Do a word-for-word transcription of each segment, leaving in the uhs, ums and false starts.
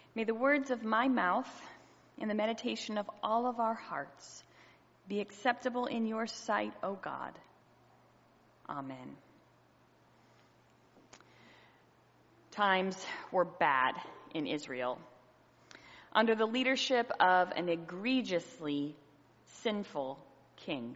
May the words of my mouth and the meditation of all of our hearts be acceptable in your sight, O God. Amen. Times were bad in Israel under the leadership of an egregiously sinful king.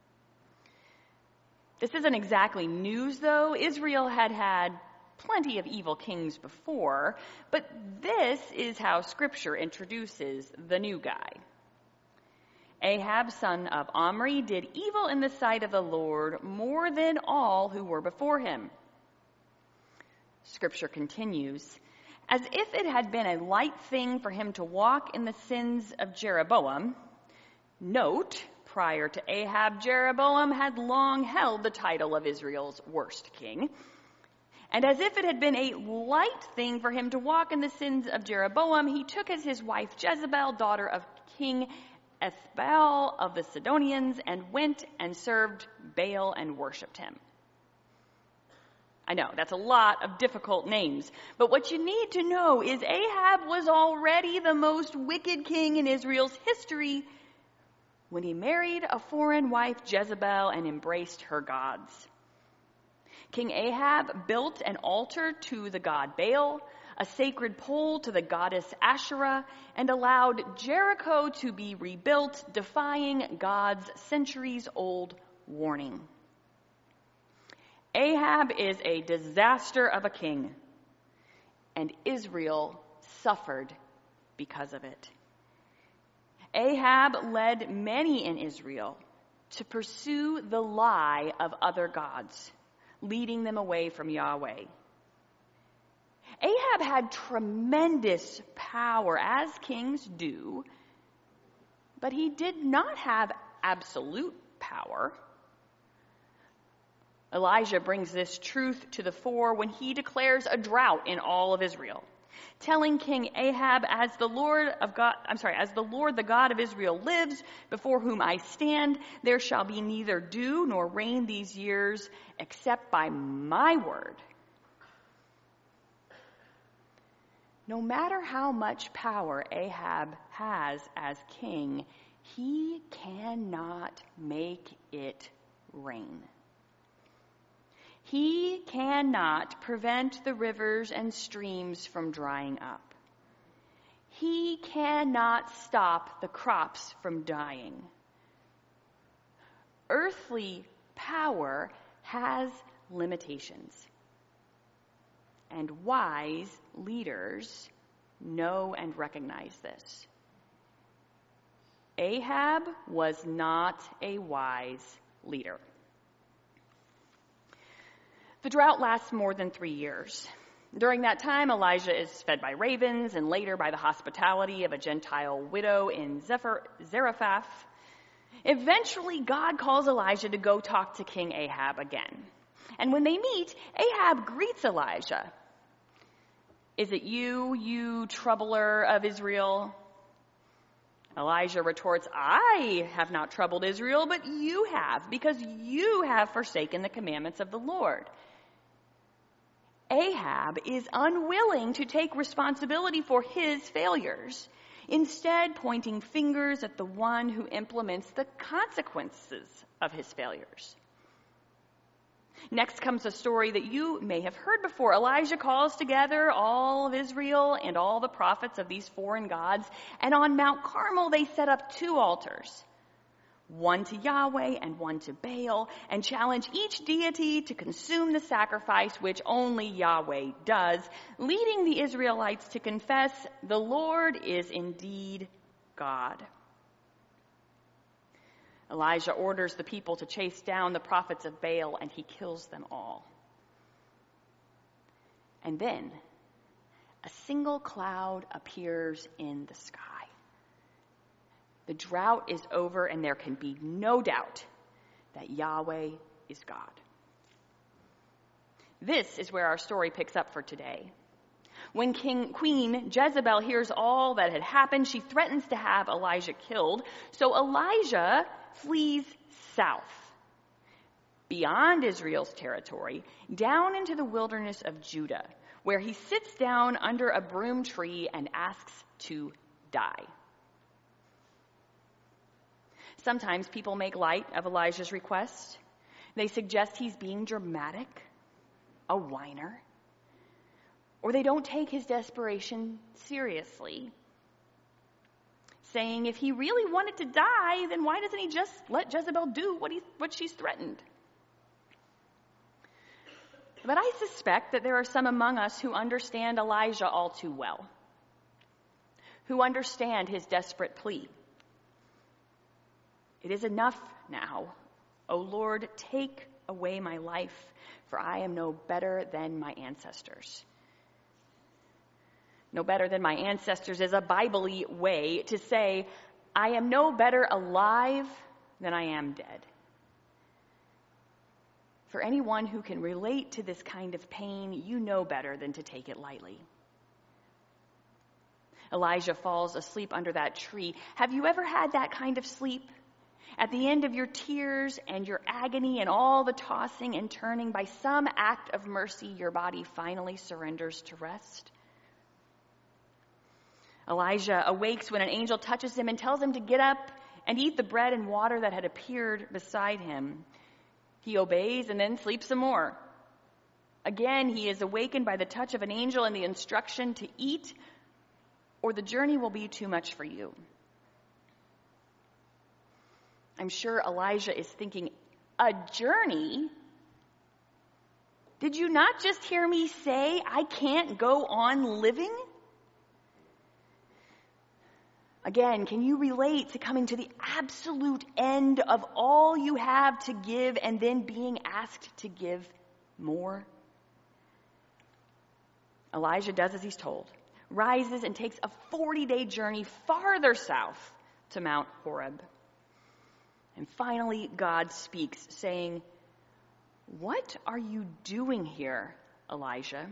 This isn't exactly news, though. Israel had had plenty of evil kings before, but this is how Scripture introduces the new guy. Ahab, son of Omri, did evil in the sight of the Lord more than all who were before him. Scripture continues, as if it had been a light thing for him to walk in the sins of Jeroboam. Note, prior to Ahab, Jeroboam had long held the title of Israel's worst king. And as if it had been a light thing for him to walk in the sins of Jeroboam, he took as his wife Jezebel, daughter of King Ethbaal of the Sidonians, and went and served Baal and worshipped him. I know, that's a lot of difficult names, but what you need to know is Ahab was already the most wicked king in Israel's history when he married a foreign wife, Jezebel, and embraced her gods. King Ahab built an altar to the god Baal, a sacred pole to the goddess Asherah, and allowed Jericho to be rebuilt, defying God's centuries-old warning. Ahab is a disaster of a king, and Israel suffered because of it. Ahab led many in Israel to pursue the lie of other gods, leading them away from Yahweh. Ahab had tremendous power, as kings do, but he did not have absolute power. Elijah brings this truth to the fore when he declares a drought in all of Israel, telling King Ahab, as the Lord of God, I'm sorry, as the Lord, the God of Israel lives, before whom I stand, there shall be neither dew nor rain these years, except by my word. No matter how much power Ahab has as king, he cannot make it rain. He cannot prevent the rivers and streams from drying up. He cannot stop the crops from dying. Earthly power has limitations, and wise leaders know and recognize this. Ahab was not a wise leader. The drought lasts more than three years. During that time, Elijah is fed by ravens and later by the hospitality of a Gentile widow in Zarephath. Eventually, God calls Elijah to go talk to King Ahab again. And when they meet, Ahab greets Elijah. Is it you, you troubler of Israel? Elijah retorts, I have not troubled Israel, but you have, because you have forsaken the commandments of the Lord. Ahab is unwilling to take responsibility for his failures, instead pointing fingers at the one who implements the consequences of his failures. Next comes a story that you may have heard before. Elijah calls together all of Israel and all the prophets of these foreign gods, and on Mount Carmel they set up two altars, one to Yahweh and one to Baal, and challenge each deity to consume the sacrifice which only Yahweh does, leading the Israelites to confess, the Lord is indeed God. Elijah orders the people to chase down the prophets of Baal, and he kills them all. And then a single cloud appears in the sky. The drought is over, and there can be no doubt that Yahweh is God. This is where our story picks up for today. When King, Queen Jezebel hears all that had happened, she threatens to have Elijah killed. So Elijah flees south, beyond Israel's territory, down into the wilderness of Judah, where he sits down under a broom tree and asks to die. Sometimes people make light of Elijah's request. They suggest he's being dramatic, a whiner, or they don't take his desperation seriously, saying if he really wanted to die, then why doesn't he just let Jezebel do what he, what she's threatened? But I suspect that there are some among us who understand Elijah all too well, who understand his desperate plea. It is enough now. O Lord, take away my life, for I am no better than my ancestors. No better than my ancestors is a Bible-y way to say, I am no better alive than I am dead. For anyone who can relate to this kind of pain, you know better than to take it lightly. Elijah falls asleep under that tree. Have you ever had that kind of sleep? At the end of your tears and your agony and all the tossing and turning, by some act of mercy, your body finally surrenders to rest. Elijah awakes when an angel touches him and tells him to get up and eat the bread and water that had appeared beside him. He obeys and then sleeps some more. Again, he is awakened by the touch of an angel and the instruction to eat, or the journey will be too much for you. I'm sure Elijah is thinking, a journey? Did you not just hear me say I can't go on living? Again, can you relate to coming to the absolute end of all you have to give and then being asked to give more? Elijah does as he's told, rises and takes a forty-day journey farther south to Mount Horeb. And finally, God speaks, saying, "What are you doing here, Elijah?"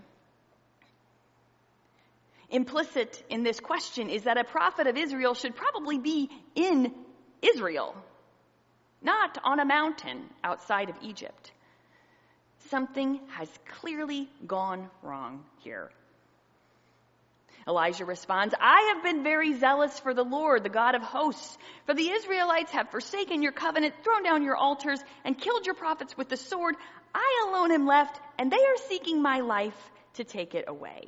Implicit in this question is that a prophet of Israel should probably be in Israel, not on a mountain outside of Egypt. Something has clearly gone wrong here. Elijah responds, "I have been very zealous for the Lord, the God of hosts. For the Israelites have forsaken your covenant, thrown down your altars, and killed your prophets with the sword. I alone am left, and they are seeking my life to take it away."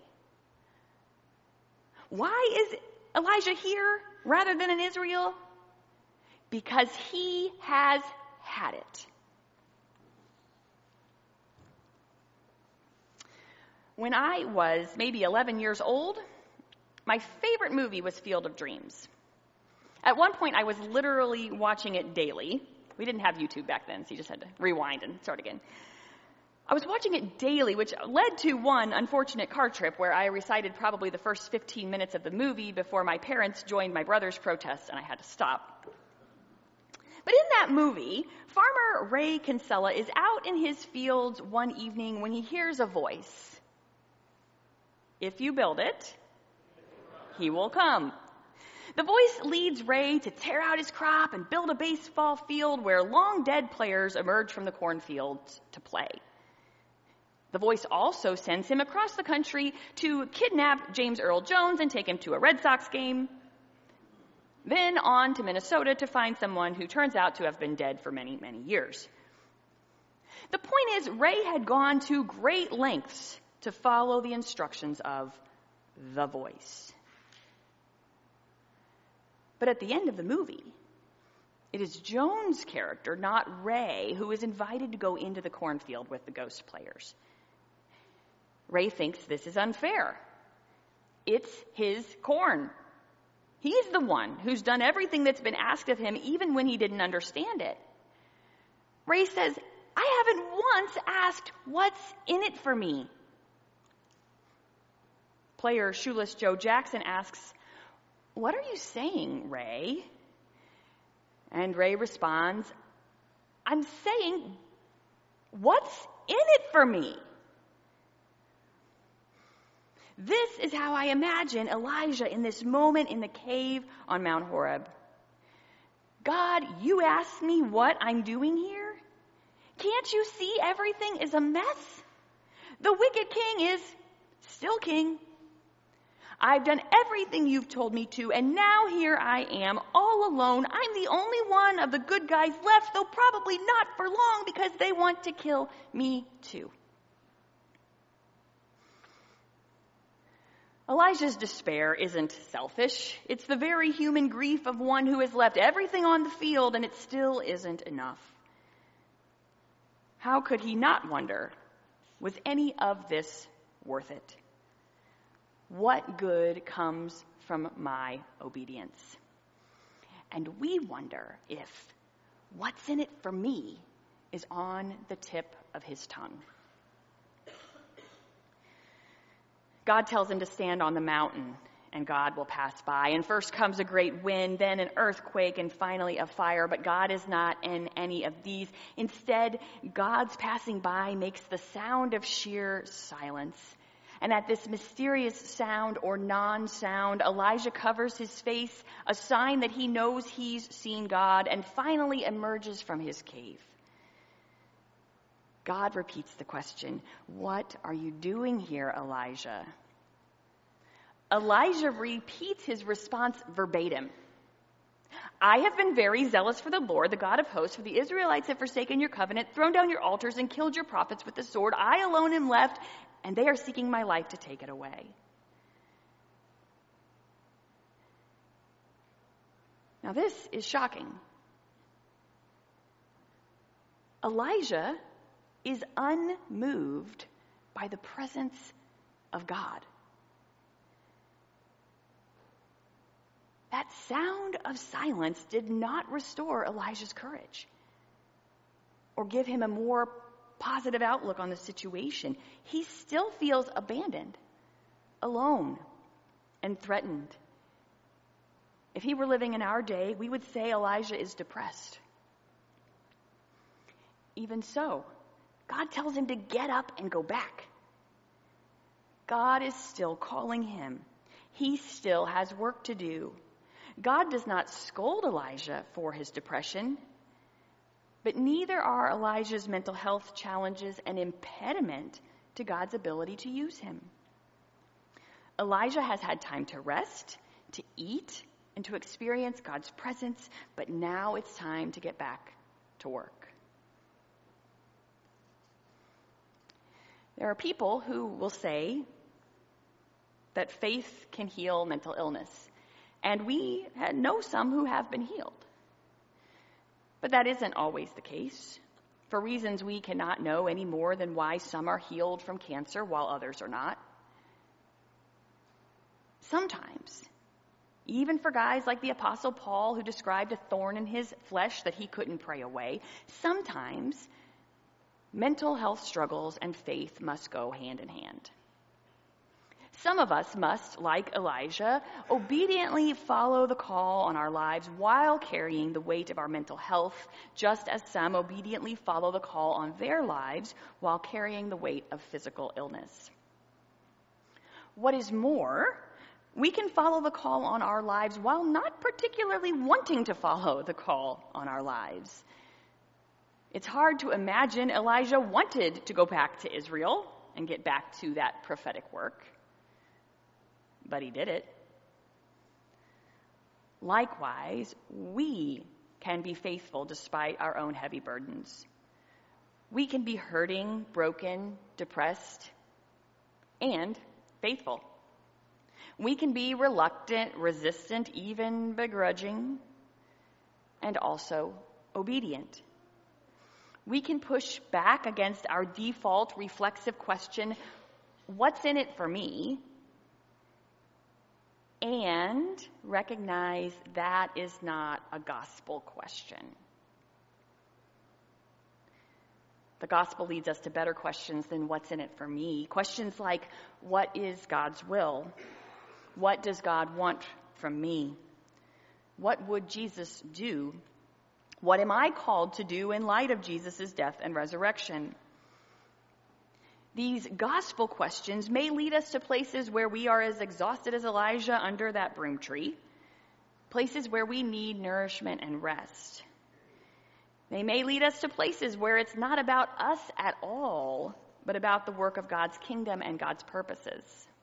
Why is Elijah here rather than in Israel? Because he has had it. When I was maybe eleven years old, my favorite movie was Field of Dreams. At one point, I was literally watching it daily. We didn't have YouTube back then, so you just had to rewind and start again. I was watching it daily, which led to one unfortunate car trip where I recited probably the first fifteen minutes of the movie before my parents joined my brother's protest and I had to stop. But in that movie, Farmer Ray Kinsella is out in his fields one evening when he hears a voice. If you build it, he will come. The voice leads Ray to tear out his crop and build a baseball field where long dead players emerge from the cornfields to play. The voice also sends him across the country to kidnap James Earl Jones and take him to a Red Sox game. Then on to Minnesota to find someone who turns out to have been dead for many, many years. The point is, Ray had gone to great lengths to follow the instructions of the voice. But at the end of the movie, it is Jones' character, not Ray, who is invited to go into the cornfield with the ghost players. Ray thinks this is unfair. It's his corn. He's the one who's done everything that's been asked of him, even when he didn't understand it. Ray says, "I haven't once asked what's in it for me." Player Shoeless Joe Jackson asks, "What are you saying, Ray?" And Ray responds, "I'm saying, what's in it for me?" This is how I imagine Elijah in this moment in the cave on Mount Horeb. God, you asked me what I'm doing here? Can't you see everything is a mess? The wicked king is still king. I've done everything you've told me to, and now here I am, all alone. I'm the only one of the good guys left, though probably not for long, because they want to kill me too. Elijah's despair isn't selfish. It's the very human grief of one who has left everything on the field, and it still isn't enough. How could he not wonder, was any of this worth it? What good comes from my obedience? And we wonder if what's in it for me is on the tip of his tongue. God tells him to stand on the mountain, and God will pass by. And first comes a great wind, then an earthquake, and finally a fire. But God is not in any of these. Instead, God's passing by makes the sound of sheer silence. And at this mysterious sound or non-sound, Elijah covers his face, a sign that he knows he's seen God, and finally emerges from his cave. God repeats the question, "What are you doing here, Elijah?" Elijah repeats his response verbatim. "I have been very zealous for the Lord, the God of hosts, for the Israelites have forsaken your covenant, thrown down your altars, and killed your prophets with the sword. I alone am left, and they are seeking my life to take it away." Now this is shocking. Elijah is unmoved by the presence of God. That sound of silence did not restore Elijah's courage or give him a more positive outlook on the situation. He still feels abandoned, alone, and threatened. If he were living in our day, we would say Elijah is depressed. Even so, God tells him to get up and go back. God is still calling him. He still has work to do. God does not scold Elijah for his depression, but neither are Elijah's mental health challenges an impediment to God's ability to use him. Elijah has had time to rest, to eat, and to experience God's presence, but now it's time to get back to work. There are people who will say that faith can heal mental illness, and we know some who have been healed. But that isn't always the case, for reasons we cannot know any more than why some are healed from cancer while others are not. Sometimes, even for guys like the Apostle Paul, who described a thorn in his flesh that he couldn't pray away, sometimes mental health struggles and faith must go hand in hand. Some of us must, like Elijah, obediently follow the call on our lives while carrying the weight of our mental health, just as some obediently follow the call on their lives while carrying the weight of physical illness. What is more, we can follow the call on our lives while not particularly wanting to follow the call on our lives. It's hard to imagine Elijah wanted to go back to Israel and get back to that prophetic work, but he did it. Likewise, we can be faithful despite our own heavy burdens. We can be hurting, broken, depressed, and faithful. We can be reluctant, resistant, even begrudging, and also obedient. We can push back against our default reflexive question, what's in it for me? And recognize that is not a gospel question. The gospel leads us to better questions than what's in it for me. Questions like, what is God's will? What does God want from me? What would Jesus do? What am I called to do in light of Jesus' death and resurrection? These gospel questions may lead us to places where we are as exhausted as Elijah under that broom tree, places where we need nourishment and rest. They may lead us to places where it's not about us at all, but about the work of God's kingdom and God's purposes.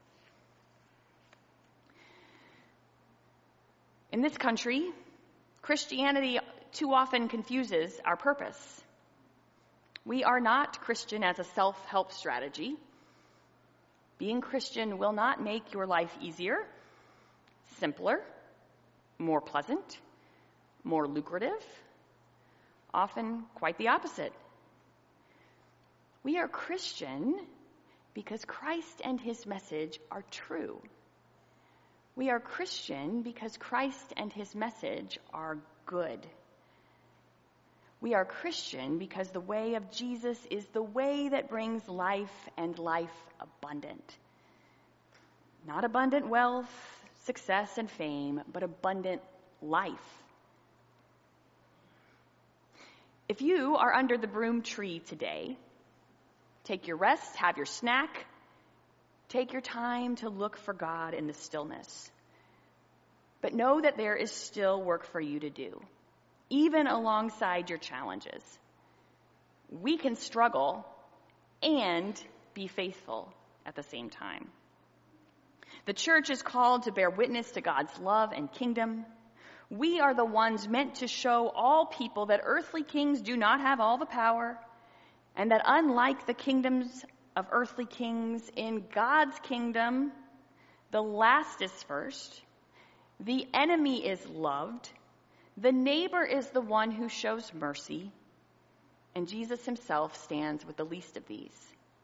In this country, Christianity too often confuses our purpose. We are not Christian as a self-help strategy. Being Christian will not make your life easier, simpler, more pleasant, more lucrative. Often quite the opposite. We are Christian because Christ and his message are true. We are Christian because Christ and his message are good. We are Christian because the way of Jesus is the way that brings life and life abundant. Not abundant wealth, success, and fame, but abundant life. If you are under the broom tree today, take your rest, have your snack, take your time to look for God in the stillness. But know that there is still work for you to do, even alongside your challenges. We can struggle and be faithful at the same time. The church is called to bear witness to God's love and kingdom. We are the ones meant to show all people that earthly kings do not have all the power, and that unlike the kingdoms of earthly kings, in God's kingdom, the last is first, the enemy is loved, the neighbor is the one who shows mercy, and Jesus himself stands with the least of these.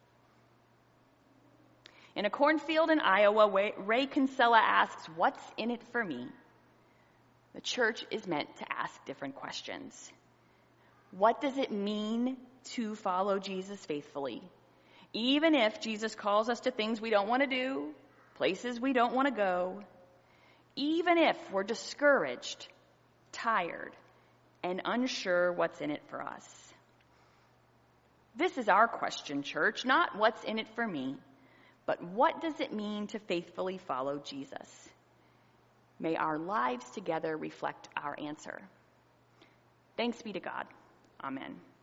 In a cornfield in Iowa, Ray Kinsella asks, "What's in it for me?" The church is meant to ask different questions. What does it mean to follow Jesus faithfully? Even if Jesus calls us to things we don't want to do, places we don't want to go, even if we're discouraged, tired, and unsure what's in it for us. This is our question, church, not what's in it for me, but what does it mean to faithfully follow Jesus? May our lives together reflect our answer. Thanks be to God. Amen.